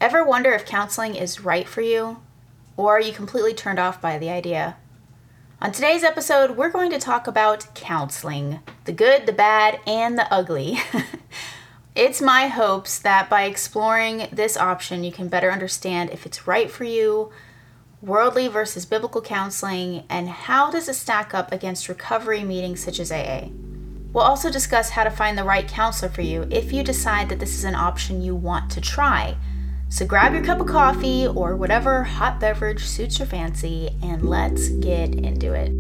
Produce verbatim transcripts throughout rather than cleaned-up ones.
Ever wonder if counseling is right for you? Or are you completely turned off by the idea? On today's episode, we're going to talk about counseling, the good, the bad, and the ugly. It's my hopes that by exploring this option, you can better understand if it's right for you, worldly versus biblical counseling, and how does it stack up against recovery meetings such as A A. We'll also discuss how to find the right counselor for you if you decide that this is an option you want to try. So grab your cup of coffee or whatever hot beverage suits your fancy, and let's get into it.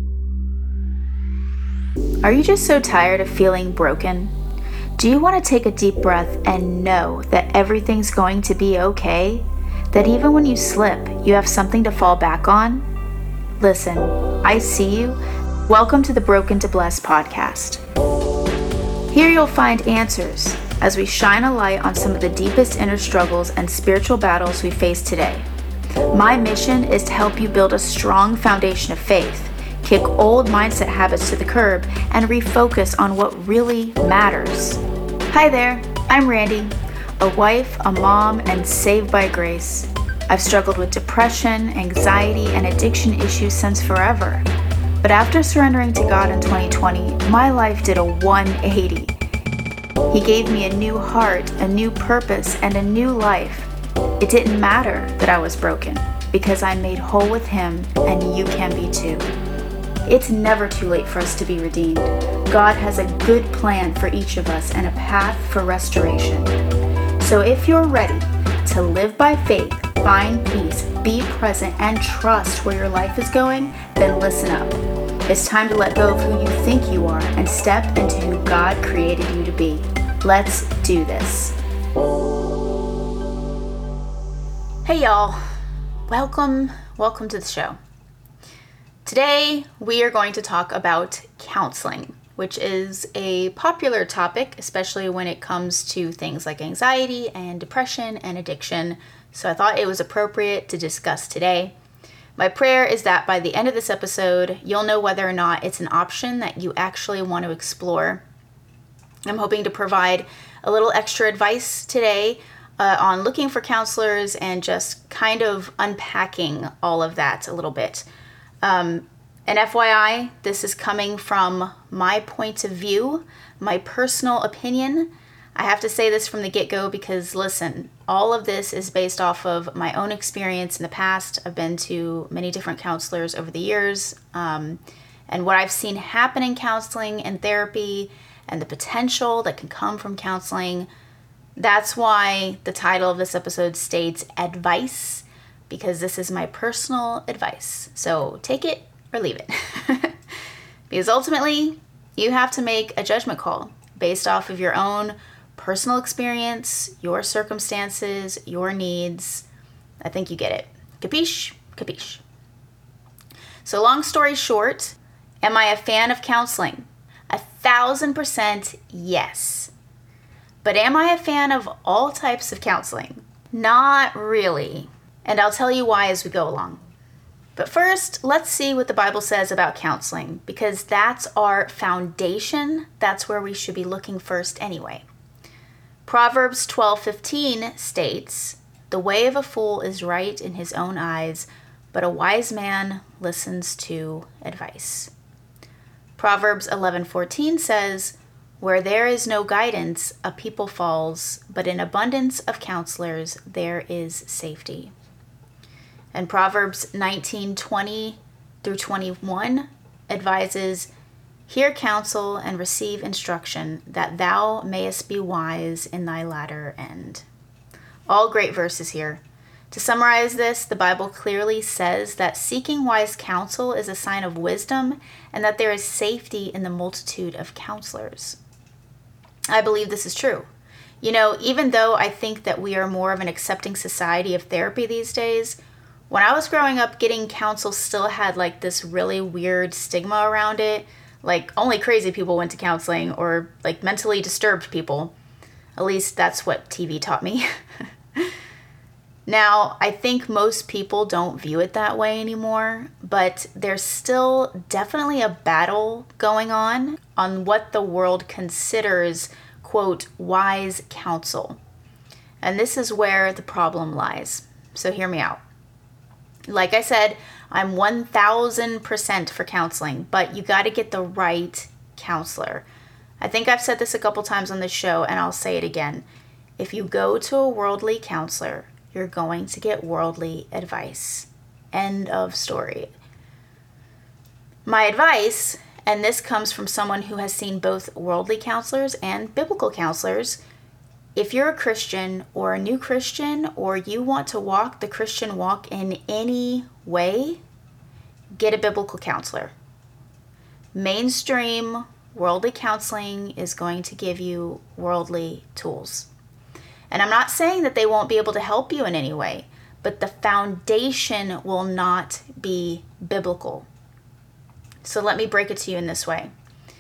Are you just so tired of feeling broken? Do you want to take a deep breath and know that everything's going to be okay? That even when you slip, you have something to fall back on? Listen, I see you. Welcome to the Broken to Blessed podcast. Here you'll find answers as we shine a light on some of the deepest inner struggles and spiritual battles we face today. My mission is to help you build a strong foundation of faith, kick old mindset habits to the curb, and refocus on what really matters. Hi there, I'm Randy, a wife, a mom, and saved by grace. I've struggled with depression, anxiety, and addiction issues since forever. But after surrendering to God in twenty twenty, my life did a one eighty. He gave me a new heart, a new purpose, and a new life. It didn't matter that I was broken, because I'm made whole with Him, and you can be too. It's never too late for us to be redeemed. God has a good plan for each of us and a path for restoration. So if you're ready to live by faith, find peace, be present, and trust where your life is going, then listen up. It's time to let go of who you think you are and step into who God created you to be. Let's do this. Hey y'all, welcome, welcome to the show. Today we are going to talk about counseling, which is a popular topic, especially when it comes to things like anxiety and depression and addiction. So I thought it was appropriate to discuss today. My prayer is that by the end of this episode, you'll know whether or not it's an option that you actually want to explore. I'm hoping to provide a little extra advice today uh, on looking for counselors and just kind of unpacking all of that a little bit. Um, and F Y I, this is coming from my point of view, my personal opinion. I have to say this from the get-go because, listen, all of this is based off of my own experience in the past. I've been to many different counselors over the years, um, and what I've seen happen in counseling and therapy and the potential that can come from counseling. That's why the title of this episode states advice, because this is my personal advice. So take it or leave it. Because ultimately, you have to make a judgment call based off of your own personal experience, your circumstances, your needs. I think you get it. Capiche? Capiche. So long story short, am I a fan of counseling? A thousand percent yes. But am I a fan of all types of counseling? Not really. And I'll tell you why as we go along. But first, let's see what the Bible says about counseling, because that's our foundation. That's where we should be looking first anyway. Proverbs twelve fifteen states, "The way of a fool is right in his own eyes, but a wise man listens to advice." Proverbs eleven fourteen says, "Where there is no guidance, a people falls, but in abundance of counselors there is safety." And Proverbs nineteen twenty through twenty-one advises, "Hear counsel and receive instruction, that thou mayest be wise in thy latter end." All great verses here. To summarize this, the Bible clearly says that seeking wise counsel is a sign of wisdom and that there is safety in the multitude of counselors. I believe this is true. You know, even though I think that we are more of an accepting society of therapy these days, when I was growing up, getting counsel still had like this really weird stigma around it. Like only crazy people went to counseling, or like mentally disturbed people. At least that's what T V taught me. Now, I think most people don't view it that way anymore, but there's still definitely a battle going on on what the world considers, quote, wise counsel. And this is where the problem lies. So hear me out. Like I said, I'm one thousand percent for counseling, but you got to get the right counselor. I think I've said this a couple times on the show, and I'll say it again. If you go to a worldly counselor, you're going to get worldly advice. End of story. My advice, and this comes from someone who has seen both worldly counselors and biblical counselors, if you're a Christian or a new Christian, or you want to walk the Christian walk in any way, get a biblical counselor. Mainstream worldly counseling is going to give you worldly tools. And I'm not saying that they won't be able to help you in any way, but the foundation will not be biblical. So let me break it to you in this way.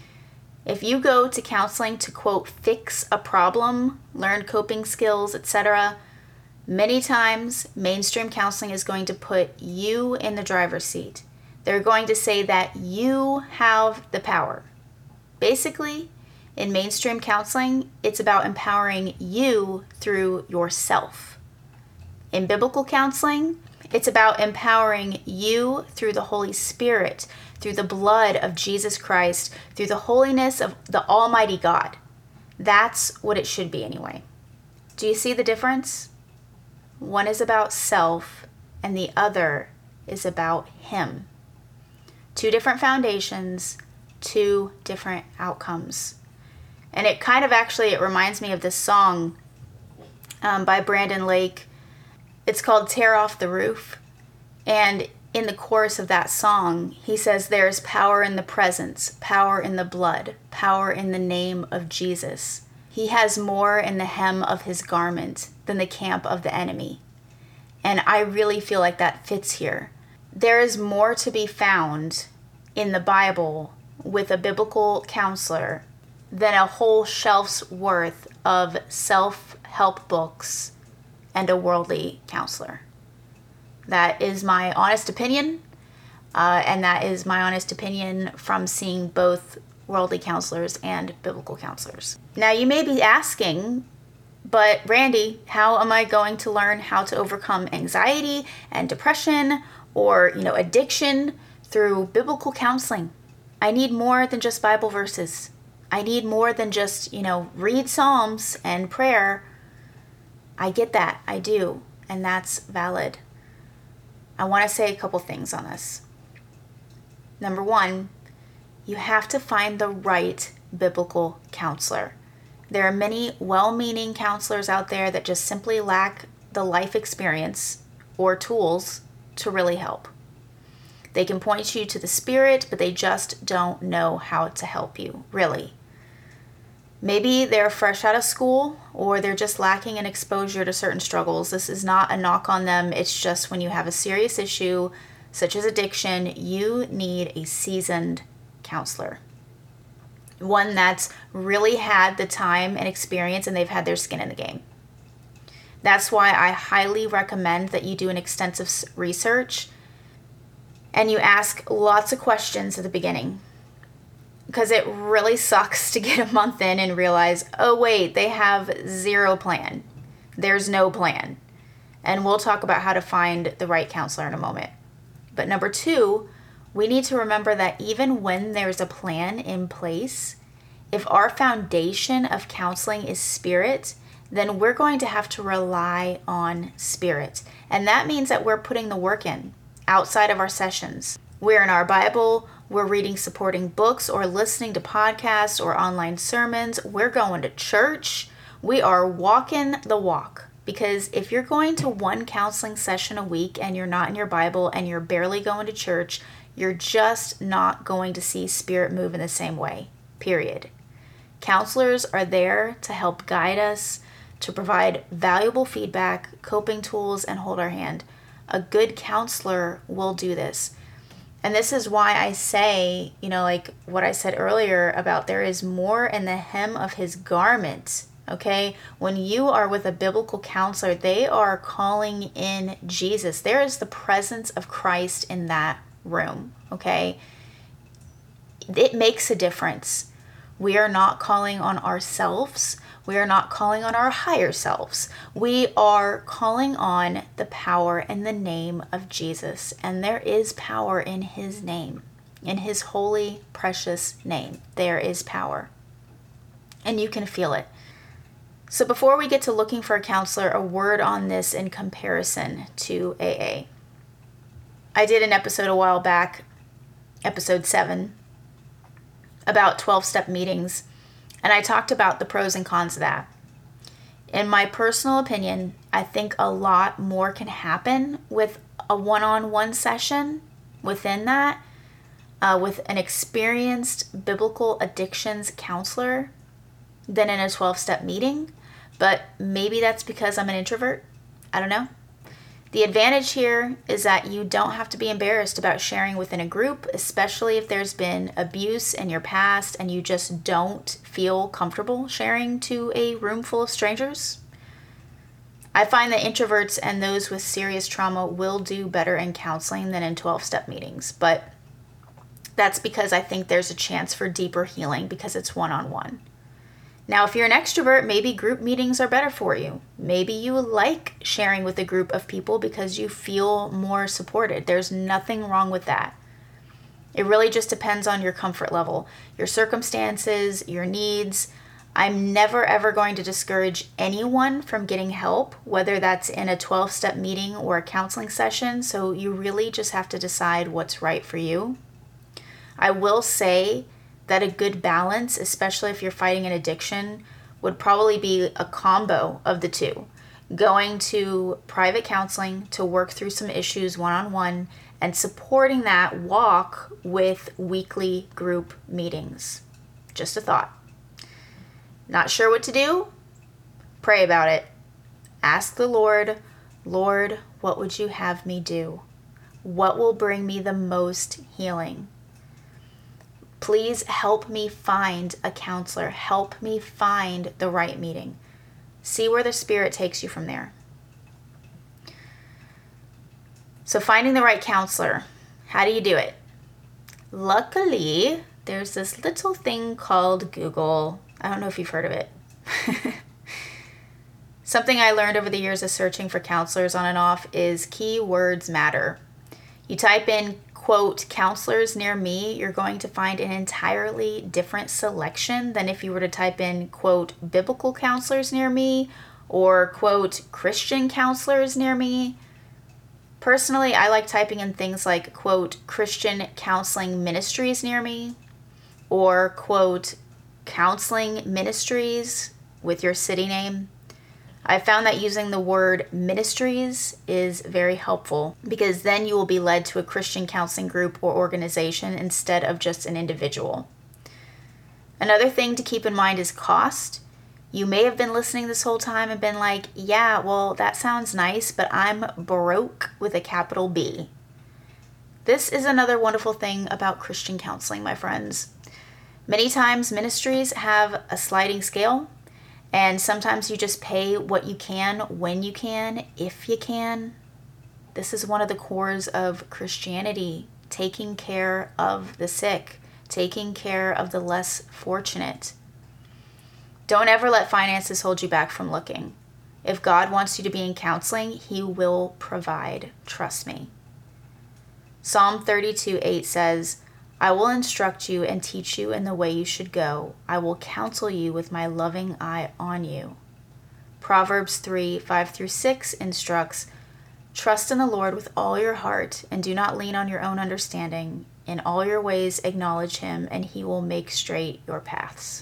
If you go to counseling to, quote, fix a problem, learn coping skills, et cetera, many times mainstream counseling is going to put you in the driver's seat. They're going to say that you have the power. Basically, in mainstream counseling, it's about empowering you through yourself. In biblical counseling, it's about empowering you through the Holy Spirit, through the blood of Jesus Christ, through the holiness of the Almighty God. That's what it should be anyway. Do you see the difference? One is about self, and the other is about Him. Two different foundations, two different outcomes. And it kind of actually, it reminds me of this song um, by Brandon Lake. It's called Tear Off the Roof. And in the chorus of that song, he says, there's power in the presence, power in the blood, power in the name of Jesus. He has more in the hem of his garment than the camp of the enemy. And I really feel like that fits here. There is more to be found in the Bible with a biblical counselor than a whole shelf's worth of self-help books and a worldly counselor. That is my honest opinion, uh, and that is my honest opinion from seeing both worldly counselors and biblical counselors. Now, you may be asking, but Randy, how am I going to learn how to overcome anxiety and depression or, you know, addiction through biblical counseling? I need more than just Bible verses. I need more than just, you know, read Psalms and prayer. I get that. I do. And that's valid. I want to say a couple things on this. Number one, you have to find the right biblical counselor. There are many well-meaning counselors out there that just simply lack the life experience or tools to really help. They can point you to the Spirit, but they just don't know how to help you, really. Maybe they're fresh out of school, or they're just lacking in exposure to certain struggles. This is not a knock on them. It's just when you have a serious issue, such as addiction, you need a seasoned counselor. One that's really had the time and experience, and they've had their skin in the game. That's why I highly recommend that you do an extensive research and you ask lots of questions at the beginning. Because it really sucks to get a month in and realize, oh wait, they have zero plan. There's no plan. And we'll talk about how to find the right counselor in a moment. But number two, we need to remember that even when there's a plan in place, if our foundation of counseling is Spirit, then we're going to have to rely on Spirit. And that means that we're putting the work in outside of our sessions. We're in our Bible, we're reading supporting books or listening to podcasts or online sermons. We're going to church. We are walking the walk. Because if you're going to one counseling session a week and you're not in your Bible and you're barely going to church, you're just not going to see Spirit move in the same way, period. Counselors are there to help guide us, to provide valuable feedback, coping tools, and hold our hand. A good counselor will do this. And this is why I say, you know, like what I said earlier about there is more in the hem of his garment, okay? When you are with a biblical counselor, they are calling in Jesus. There is the presence of Christ in that room, okay? It makes a difference. We are not calling on ourselves. We are not calling on our higher selves. We are calling on the power in the name of Jesus. And there is power in his name. In his holy, precious name, there is power. And you can feel it. So before we get to looking for a counselor, a word on this in comparison to A A. I did an episode a while back, episode seven, about twelve-step meetings, and I talked about the pros and cons of that. In my personal opinion, I think a lot more can happen with a one-on-one session within that, uh, with an experienced biblical addictions counselor than in a twelve-step meeting. But maybe that's because I'm an introvert. I don't know. The advantage here is that you don't have to be embarrassed about sharing within a group, especially if there's been abuse in your past and you just don't feel comfortable sharing to a room full of strangers. I find that introverts and those with serious trauma will do better in counseling than in twelve-step meetings, but that's because I think there's a chance for deeper healing because it's one-on-one. Now, if you're an extrovert, maybe group meetings are better for you. Maybe you like sharing with a group of people because you feel more supported. There's nothing wrong with that. It really just depends on your comfort level, your circumstances, your needs. I'm never ever going to discourage anyone from getting help, whether that's in a twelve-step meeting or a counseling session. So you really just have to decide what's right for you. I will say that a good balance, especially if you're fighting an addiction, would probably be a combo of the two. Going to private counseling to work through some issues one-on-one and supporting that walk with weekly group meetings. Just a thought. Not sure what to do? Pray about it. Ask the Lord, Lord, what would you have me do? What will bring me the most healing? Please help me find a counselor. Help me find the right meeting. See where the Spirit takes you from there. So finding the right counselor, how do you do it? Luckily, there's this little thing called Google. I don't know if you've heard of it. Something I learned over the years of searching for counselors on and off is keywords matter. You type in quote, counselors near me, you're going to find an entirely different selection than if you were to type in, quote, biblical counselors near me or, quote, Christian counselors near me. Personally, I like typing in things like, quote, Christian counseling ministries near me or, quote, counseling ministries with your city name. I found that using the word ministries is very helpful because then you will be led to a Christian counseling group or organization instead of just an individual. Another thing to keep in mind is cost. You may have been listening this whole time and been like, yeah, well, that sounds nice, but I'm broke with a capital B. This is another wonderful thing about Christian counseling, my friends. Many times ministries have a sliding scale. And sometimes you just pay what you can, when you can, if you can. This is one of the cores of Christianity, taking care of the sick, taking care of the less fortunate. Don't ever let finances hold you back from looking. If God wants you to be in counseling, he will provide. Trust me. Psalm thirty-two eight says, I will instruct you and teach you in the way you should go. I will counsel you with my loving eye on you. Proverbs three five through six instructs, trust in the Lord with all your heart and do not lean on your own understanding. In all your ways acknowledge him and he will make straight your paths.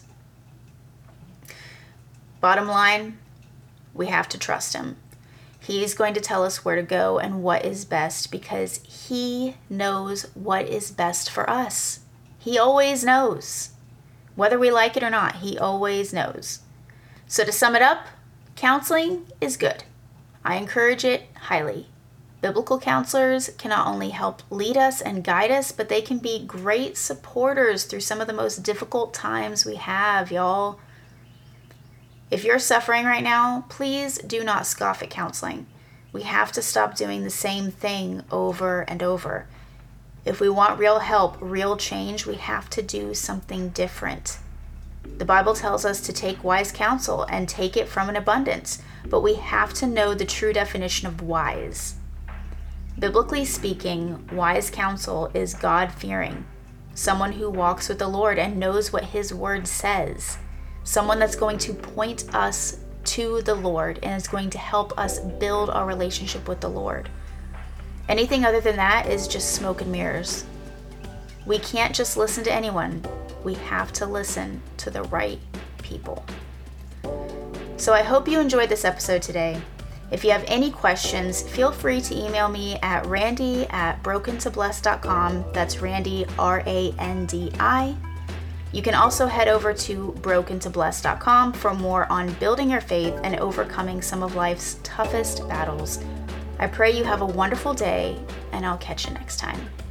Bottom line, we have to trust him. He's going to tell us where to go and what is best because he knows what is best for us. He always knows. Whether we like it or not, he always knows. So to sum it up, counseling is good. I encourage it highly. Biblical counselors can not only help lead us and guide us, but they can be great supporters through some of the most difficult times we have, y'all. If you're suffering right now, please do not scoff at counseling. We have to stop doing the same thing over and over. If we want real help, real change, we have to do something different. The Bible tells us to take wise counsel and take it from an abundance, but we have to know the true definition of wise. Biblically speaking, wise counsel is God-fearing, someone who walks with the Lord and knows what His word says, someone that's going to point us to the Lord and is going to help us build our relationship with the Lord. Anything other than that is just smoke and mirrors. We can't just listen to anyone. We have to listen to the right people. So I hope you enjoyed this episode today. If you have any questions, feel free to email me at randy at broken to blessed dot com. That's Randy, R A N D I. You can also head over to broken to blessed dot com for more on building your faith and overcoming some of life's toughest battles. I pray you have a wonderful day, and I'll catch you next time.